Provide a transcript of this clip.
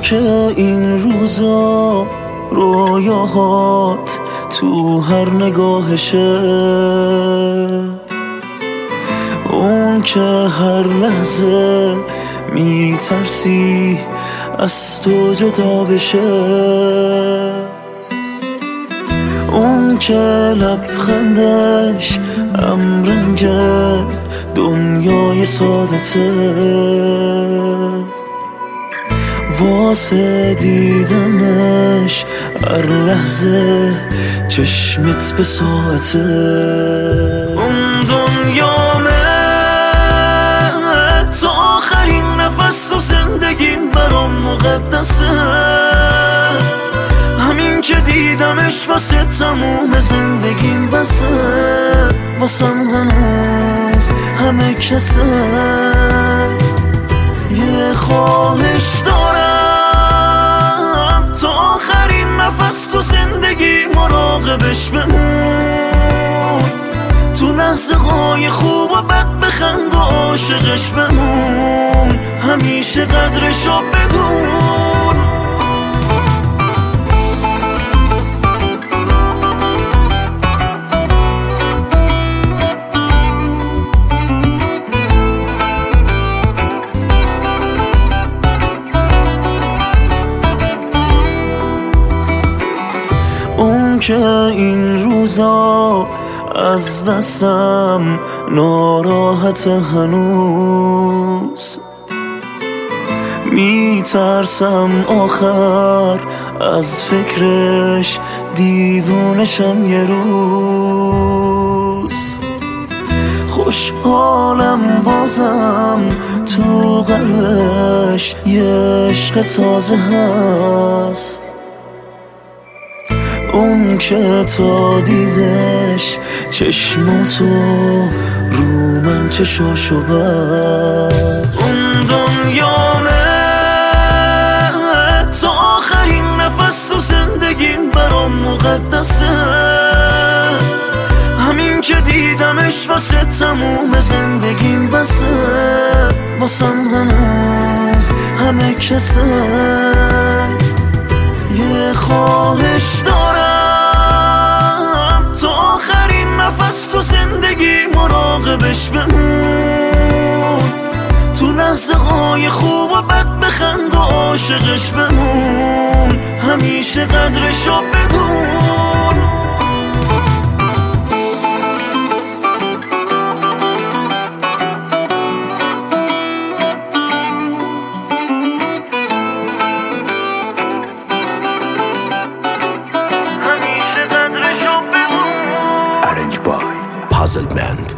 که این روزا رویاهات تو هر نگاهشه، اون که هر لحظه میترسی از تو جدا بشه، اون که لبخندش امرنگ دنیای سادته، واسه دیدنش هر لحظه چشمت به ساعته. اون دنیامه تا آخرین نفس تو زندگیم برام مقدسه، همین که دیدمش واسه تموم زندگیم بسه، واسم هنوز همه کسه. یه خواهش دارم تا آخرین نفس تو زندگی مراقبش بمون، تو لحظه های خوب و بد بخند و عاشقش بمون، همیشه قدرشو بدون. اون که این روزا از دستم ناراحت هنوز، میترسم آخر از فکرش دیوونشم یه روز. خوشحالم بازم تو قلبش یه عشق تازه هست، اون که تا دیدش چشماتو رو من چشاشو بست. اون دنیامه تا آخرین نفس تو زندگیم برام مقدسه، همین که دیدمش واسه تموم زندگیم بسه، واسم هنوز همه کسه. یه خواهش دارم تا آخرین نفس تو زندگی مراقبش بمون، تو لحظه های خوب و بد بخند و عاشقش بمون، همیشه قدرشو بدون. Arranged by Puzzle Band.